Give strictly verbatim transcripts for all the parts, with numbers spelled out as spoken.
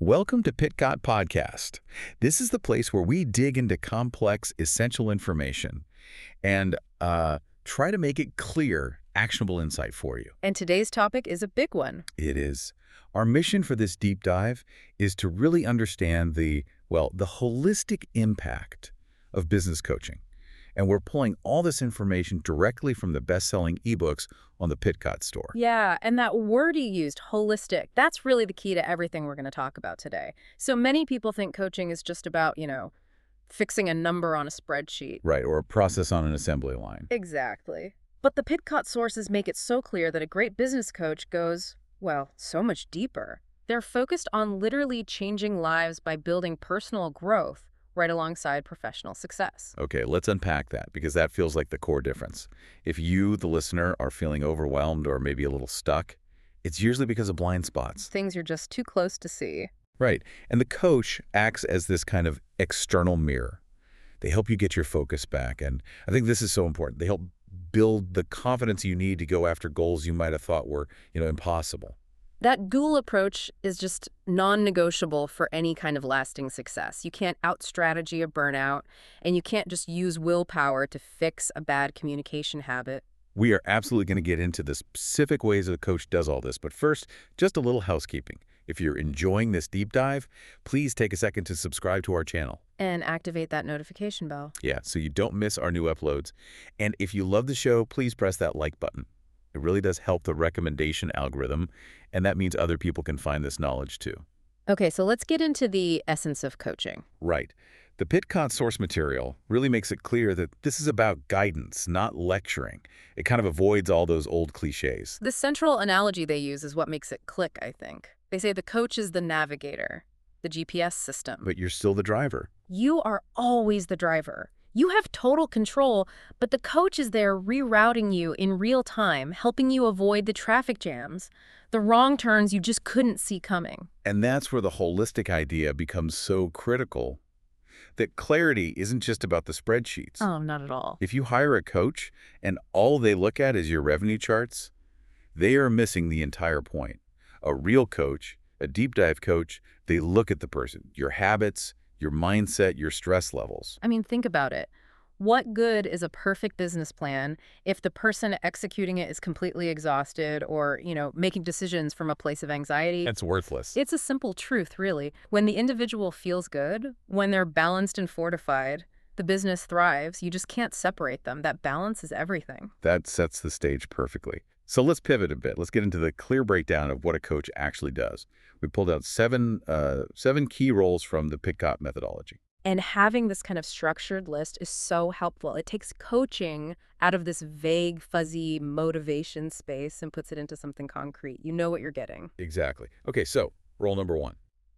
Welcome to Pitcott Podcast. This is the place where we dig into complex, essential information and uh, try to make it clear, actionable insight for you. And today's topic is a big one. It is. Our mission for this deep dive is to really understand the, well, the holistic impact of business coaching. And we're pulling all this information directly from the best-selling ebooks on the Pitcott store. Yeah, and that word you used, holistic, that's really the key to everything we're going to talk about today. So many people think coaching is just about, you know, fixing a number on a spreadsheet. Right, or a process on an assembly line. Exactly. But the Pitcott sources make it so clear that a great business coach goes, well, so much deeper. They're focused on literally changing lives by building personal growth right alongside professional success. Okay, let's unpack that because that feels like the core difference. If you, the listener, are feeling overwhelmed or maybe a little stuck, it's usually because of blind spots. Things you're just too close to see. Right, and the coach acts as this kind of external mirror. They help you get your focus back, and I think this is so important. They help build the confidence you need to go after goals you might have thought were, you know, impossible. That dual approach is just non-negotiable for any kind of lasting success. You can't out-strategy a burnout, and you can't just use willpower to fix a bad communication habit. We are absolutely going to get into the specific ways a coach does all this, but first, just a little housekeeping. If you're enjoying this deep dive, please take a second to subscribe to our channel. And activate that notification bell. Yeah, so you don't miss our new uploads. And if you love the show, please press that like button. It really does help the recommendation algorithm, and that means other people can find this knowledge too. Okay, so let's get into the essence of coaching. Right. The Pitcott source material really makes it clear that this is about guidance, not lecturing. It kind of avoids all those old cliches. The central analogy they use is what makes it click, I think. They say the coach is the navigator, the G P S system. But you're still the driver. You are always the driver. You have total control, but the coach is there rerouting you in real time, helping you avoid the traffic jams, the wrong turns you just couldn't see coming. And that's where the holistic idea becomes so critical, that clarity isn't just about the spreadsheets. Oh, not at all. If you hire a coach and all they look at is your revenue charts, they are missing the entire point. A real coach, a deep dive coach, they look at the person, your habits, your mindset, your stress levels. I mean, think about it. What good is a perfect business plan if the person executing it is completely exhausted or, you know, making decisions from a place of anxiety? It's worthless. It's a simple truth, really. When the individual feels good, when they're balanced and fortified, the business thrives. You just can't separate them. That balance is everything. That sets the stage perfectly. So let's pivot a bit. Let's get into the clear breakdown of what a coach actually does. We pulled out seven, uh, seven key roles from the Pitcott methodology. And having this kind of structured list is so helpful. It takes coaching out of this vague, fuzzy motivation space and puts it into something concrete. You know what you're getting. Exactly. Okay, so role number one,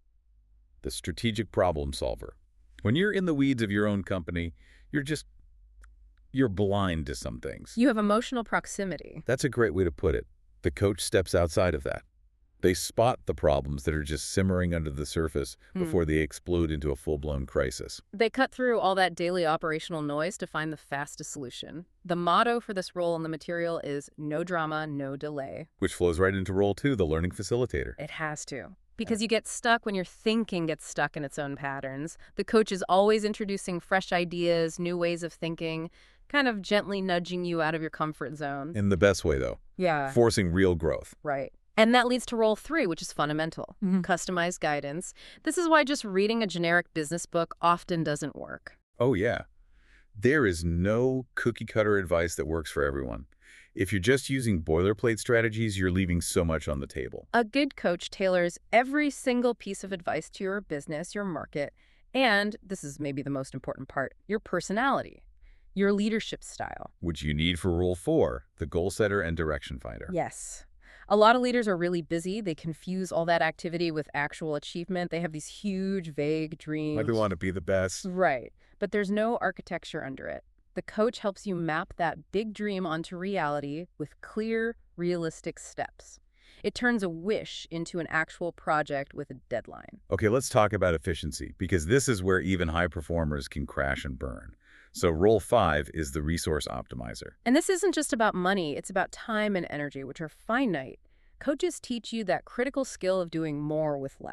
the strategic problem solver. When you're in the weeds of your own company, you're just, you're blind to some things. You have emotional proximity. That's a great way to put it. The coach steps outside of that. They spot the problems that are just simmering under the surface Hmm. before they explode into a full-blown crisis. They cut through all that daily operational noise to find the fastest solution. The motto for this role in the material is no drama, no delay. Which flows right into role two, the learning facilitator. It has to. Because you get stuck when your thinking gets stuck in its own patterns. The coach is always introducing fresh ideas, new ways of thinking, kind of gently nudging you out of your comfort zone. In the best way, though. Yeah. Forcing real growth. Right. And that leads to role three, which is fundamental. Mm-hmm. Customized guidance. This is why just reading a generic business book often doesn't work. Oh, yeah. There is no cookie-cutter advice that works for everyone. If you're just using boilerplate strategies, you're leaving so much on the table. A good coach tailors every single piece of advice to your business, your market, and, this is maybe the most important part, your personality, your leadership style. Which you need for role four, the goal setter and direction finder. Yes. A lot of leaders are really busy. They confuse all that activity with actual achievement. They have these huge, vague dreams. Like they want to be the best. Right. But there's no architecture under it. The coach helps you map that big dream onto reality with clear, realistic steps. It turns a wish into an actual project with a deadline. Okay, let's talk about efficiency, because this is where even high performers can crash and burn. So role five is the resource optimizer. And this isn't just about money, it's about time and energy, which are finite. Coaches teach you that critical skill of doing more with less.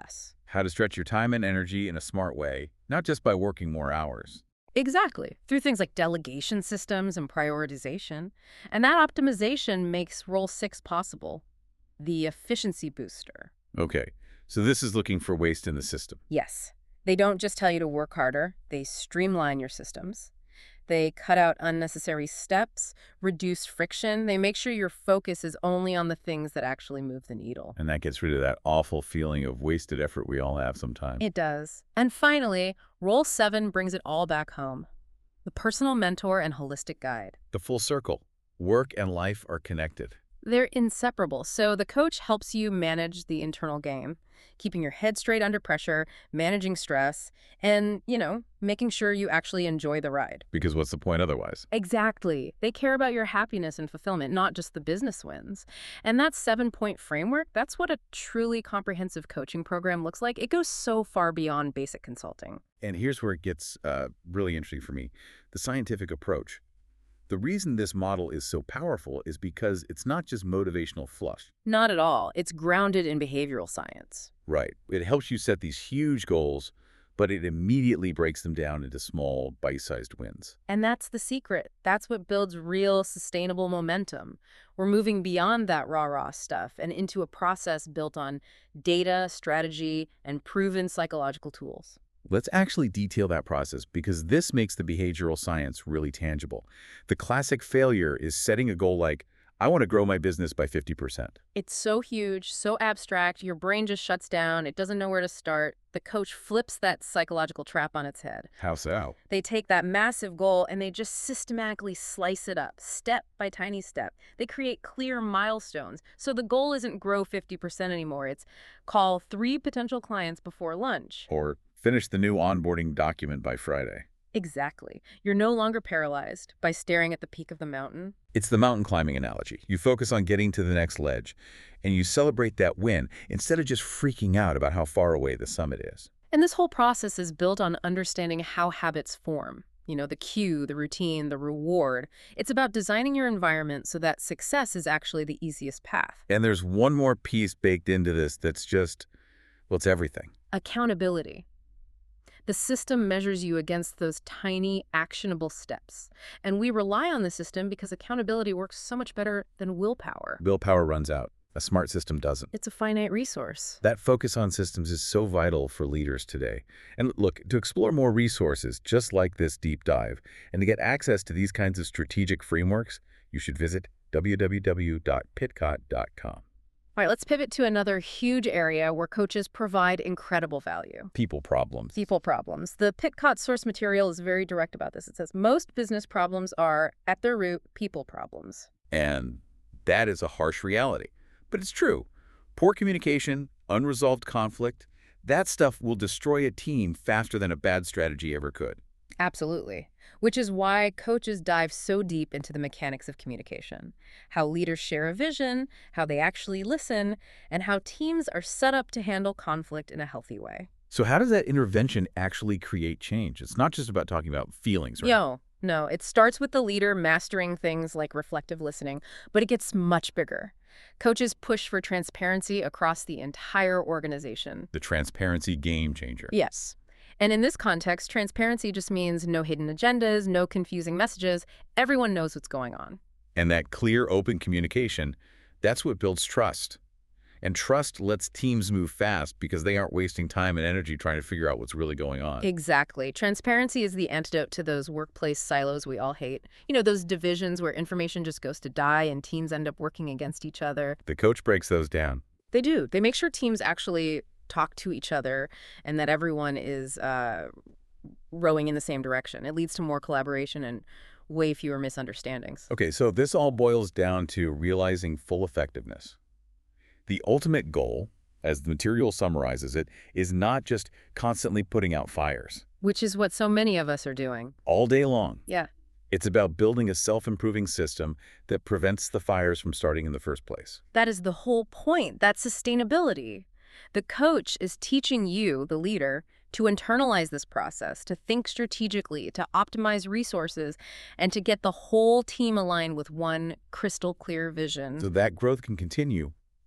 How to stretch your time and energy in a smart way, not just by working more hours. Exactly, through things like delegation systems and prioritization. And that optimization makes Role six possible, the efficiency booster. Okay, so this is looking for waste in the system. Yes, they don't just tell you to work harder, they streamline your systems. They cut out unnecessary steps, reduce friction. They make sure your focus is only on the things that actually move the needle. And that gets rid of that awful feeling of wasted effort we all have sometimes. It does. And finally, Role seven brings it all back home. The personal mentor and holistic guide. The full circle. Work and life are connected. They're inseparable, so the coach helps you manage the internal game, keeping your head straight under pressure, managing stress, and, you know, making sure you actually enjoy the ride. Because what's the point otherwise? Exactly. They care about your happiness and fulfillment, not just the business wins. And that seven-point framework, that's what a truly comprehensive coaching program looks like. It goes so far beyond basic consulting. And here's where it gets uh, really interesting for me. The scientific approach. The reason this model is so powerful is because it's not just motivational fluff. Not at all. It's grounded in behavioral science. Right. It helps you set these huge goals, but it immediately breaks them down into small, bite-sized wins. And that's the secret. That's what builds real, sustainable momentum. We're moving beyond that rah-rah stuff and into a process built on data, strategy, and proven psychological tools. Let's actually detail that process because this makes the behavioral science really tangible. The classic failure is setting a goal like, I want to grow my business by fifty percent. It's so huge, so abstract, your brain just shuts down, it doesn't know where to start. The coach flips that psychological trap on its head. How so? They take that massive goal and they just systematically slice it up, step by tiny step. They create clear milestones. So the goal isn't grow fifty percent anymore, it's call three potential clients before lunch. Or finish the new onboarding document by Friday. Exactly. You're no longer paralyzed by staring at the peak of the mountain. It's the mountain climbing analogy. You focus on getting to the next ledge, and you celebrate that win instead of just freaking out about how far away the summit is. And this whole process is built on understanding how habits form. You know, the cue, the routine, the reward. It's about designing your environment so that success is actually the easiest path. And there's one more piece baked into this that's just, well, it's everything. Accountability. The system measures you against those tiny, actionable steps. And we rely on the system because accountability works so much better than willpower. Willpower runs out. A smart system doesn't. It's a finite resource. That focus on systems is so vital for leaders today. And look, to explore more resources just like this deep dive, and to get access to these kinds of strategic frameworks, you should visit w w w dot pitcott dot com. All right, let's pivot to another huge area where coaches provide incredible value. People problems. People problems. The Pitcott source material is very direct about this. It says most business problems are, at their root, people problems. And that is a harsh reality. But it's true. Poor communication, unresolved conflict, that stuff will destroy a team faster than a bad strategy ever could. Absolutely. Which is why coaches dive so deep into the mechanics of communication, how leaders share a vision, how they actually listen, and how teams are set up to handle conflict in a healthy way. So how does that intervention actually create change? It's not just about talking about feelings, right? Yo, no, it starts with the leader mastering things like reflective listening, but it gets much bigger. Coaches push for transparency across the entire organization. The transparency game changer. Yes. And in this context, transparency just means no hidden agendas, no confusing messages. Everyone knows what's going on. And that clear, open communication, that's what builds trust. And trust lets teams move fast because they aren't wasting time and energy trying to figure out what's really going on. Exactly. Transparency is the antidote to those workplace silos we all hate. You know, those divisions where information just goes to die and teams end up working against each other. The coach breaks those down. They do. They make sure teams actually talk to each other and that everyone is uh, rowing in the same direction. It leads to more collaboration and way fewer misunderstandings. Okay, so this all boils down to realizing full effectiveness. The ultimate goal, as the material summarizes it, is not just constantly putting out fires. Which is what so many of us are doing. All day long. Yeah. It's about building a self-improving system that prevents the fires from starting in the first place. That is the whole point. That's sustainability. The coach is teaching you, the leader, to internalize this process, to think strategically, to optimize resources, and to get the whole team aligned with one crystal clear vision. So that growth can continue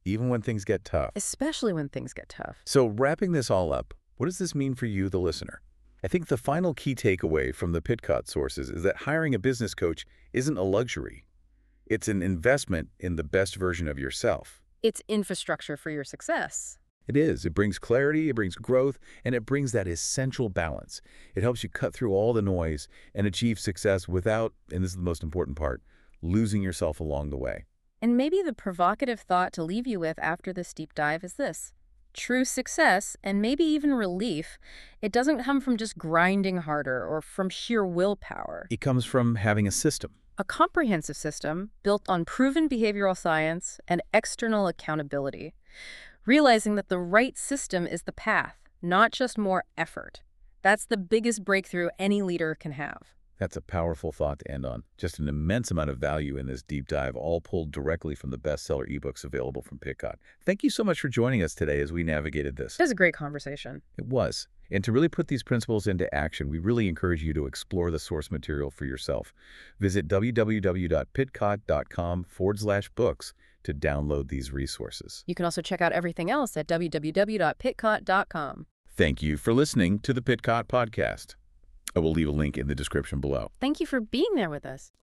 even when things get tough. Especially when things get tough. So wrapping this all up, what does this mean for you, the listener? I think the final key takeaway from the Pitcott sources is that hiring a business coach isn't a luxury. It's an investment in the best version of yourself. It's infrastructure for your success. It is. It brings clarity, it brings growth, and it brings that essential balance. It helps you cut through all the noise and achieve success without, and this is the most important part, losing yourself along the way. And maybe the provocative thought to leave you with after this deep dive is this. True success, and maybe even relief, it doesn't come from just grinding harder or from sheer willpower. It comes from having a system. A comprehensive system built on proven behavioral science and external accountability. Realizing that the right system is the path, not just more effort. That's the biggest breakthrough any leader can have. That's a powerful thought to end on. Just an immense amount of value in this deep dive, all pulled directly from the bestseller ebooks available from Pitcott. Thank you so much for joining us today as we navigated this. It was a great conversation. It was. And to really put these principles into action, we really encourage you to explore the source material for yourself. Visit www.pitcott.com forward slash books to download these resources. You can also check out everything else at www dot pitcott dot com. Thank you for listening to the Pitcott Podcast. I will leave a link in the description below. Thank you for being there with us.